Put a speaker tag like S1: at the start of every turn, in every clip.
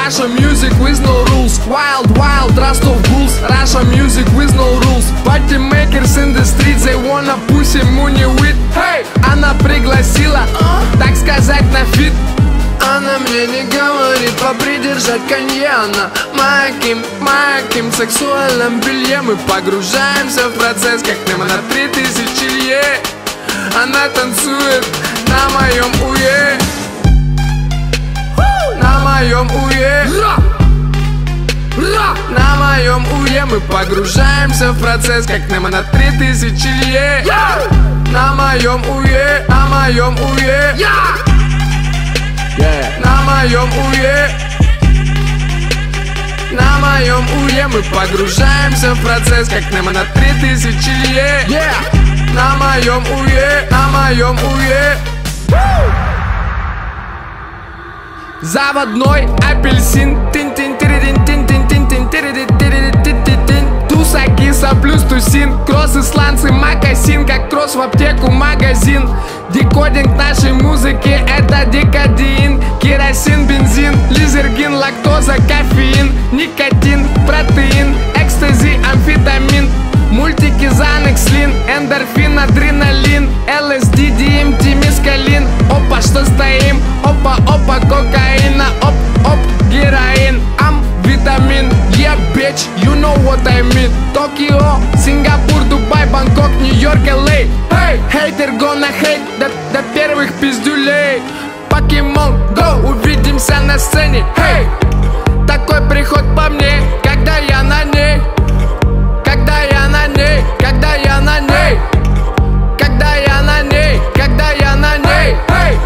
S1: Russia music with no rules. Wild, wild, Rostov Bulls. Russia music with no rules. Party makers in the streets, they wanna pussy money with. Hey, она пригласила, так сказать, на фит. Она мне не говорит попридержать кальяна. Моим сексуальном белье мы погружаемся в процесс, как Немо на 3000 лье. Она танцует на моем уе. На моем уе. На моем уе мы погружаемся в процесс, как Немо на 3000 лье. На моем уе. На моем уе. На моем уе. На моем уе мы погружаемся в процесс, как Немо на 3000 лье. На моем уе. На моем уе. Заводной апельсин. Туса, киса плюс тусин. Кросс, исландцы, макасин. Как кросс в аптеку, магазин. Декодинг нашей музыки — это декадин. Керосин, бензин, лизергин, лактоза, кофеин, никотин, протеин, экстази, амфетамин, мультики, Занекс, Лин, эндорфин, адреналин, ЛСД, ДМТ, мескалин. Опа, что стоим? Опа, опа, кокаина. Оп, оп, героин, витамин. Yeah, bitch, you know what I mean. Токио, Сингапур, Дубай, Бангкок, Нью-Йорк, Л.А. Hey, хейтер gonna hate до первых пиздюлей. Покемон, go, увидимся на сцене. Hey, такой приход по мне, когда я на ней. Когда я на ней, когда я на ней. Когда я на ней, когда я на ней. Hey,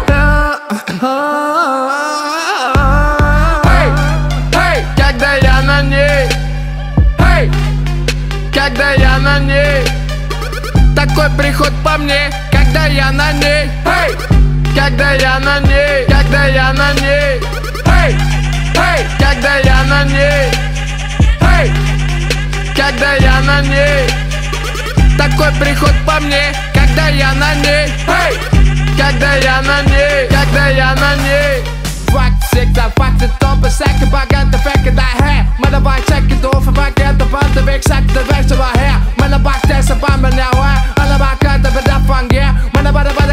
S1: когда я на ней. Hey, когда я на ней. Такой приход по мне, когда я на ней. Hey, когда я на ней. Когда я на ней. Hey, когда я на ней. Hey, когда я на ней. Такой приход по мне, когда я на ней. Hey, когда я на ней. Когда я на ней. Fakt, sigter, fakta, dumpe, sagte, bagante, fække dig her. Man er bare tjekke, du for bagante, bande væk, sagte, væk, så var her. Man er bare klæser, bare med nærvær. Man er bare gør det, hvad der fungerer. Man er bare det,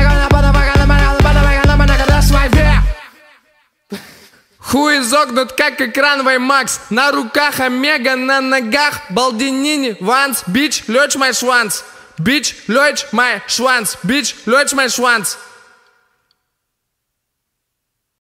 S1: das war wer. Хуй изогнут, как экран Ваймакс. На руках Омега, на ногах Балдинини, Ванс. Бич, лёч май шванс. Бич, лёч май шванс. Бич, лёч май шванс.